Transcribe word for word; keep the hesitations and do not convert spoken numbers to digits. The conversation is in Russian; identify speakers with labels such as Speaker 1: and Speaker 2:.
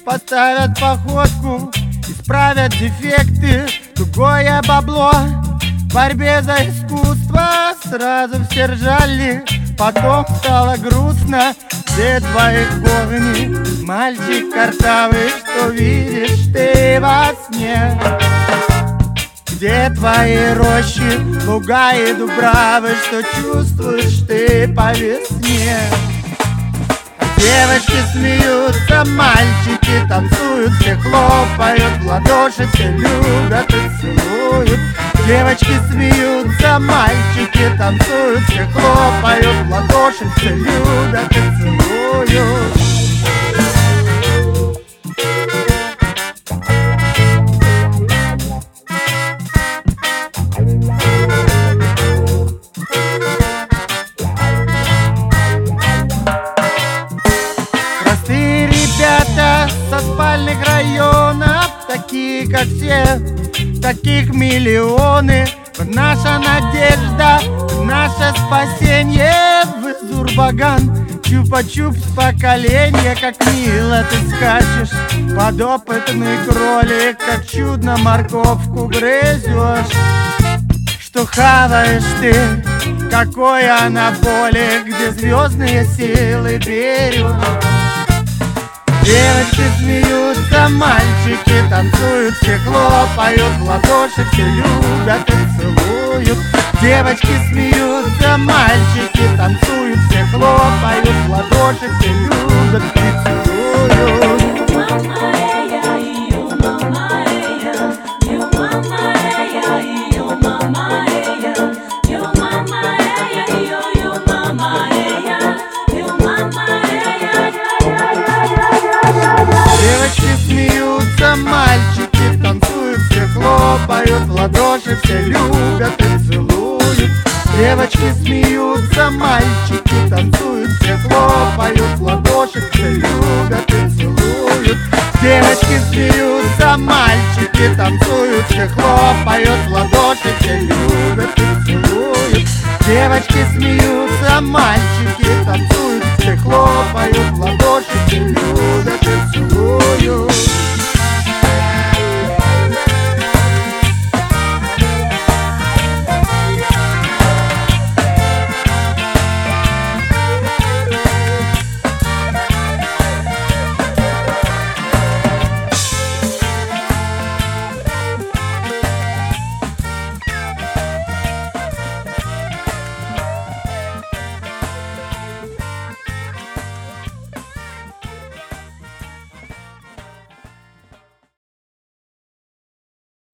Speaker 1: поставят походку, исправят дефекты, тугое бабло. В борьбе за искусство сразу все ржали. Потом стало грустно, где твои корни? Мальчик картавый, что видишь ты во сне? Где твои рощи, луга и дубравы, что чувствуешь ты по весне? Девочки смеются, мальчики танцуют, все хлопают в ладоши, все любят и целуют. Девочки смеются, мальчики танцуют, все хлопают в ладоши, все любят и целуют. Простые ребята со спальных районов, такие как все, таких миллионы. Наша надежда, наше спасение в Зурбаган. Чупа-чупс поколение, как мило ты скачешь. Подопытный кролик, как чудно морковку грызешь. Что хаваешь ты, какой анаболик, где звездные силы берешь. Девочки смеются, мальчики танцуют, все хлопают в ладоши, все любят и целуют. Девочки смеются, мальчики танцуют, все хлопают в ладоши, все любят и целуют. Девочки смеются, мальчики танцуют, все хлопают в ладоши, все любят и целуют. Девочки смеются, мальчики танцуют, все хлопают в ладоши, все любят и целуют. Девочки смеются, мальчики танцуют, все хлопают в ладоши, все любят и целуют. Девочки смеются, мальчики танцуют, все хлопают в ладоши, все любят и целуют.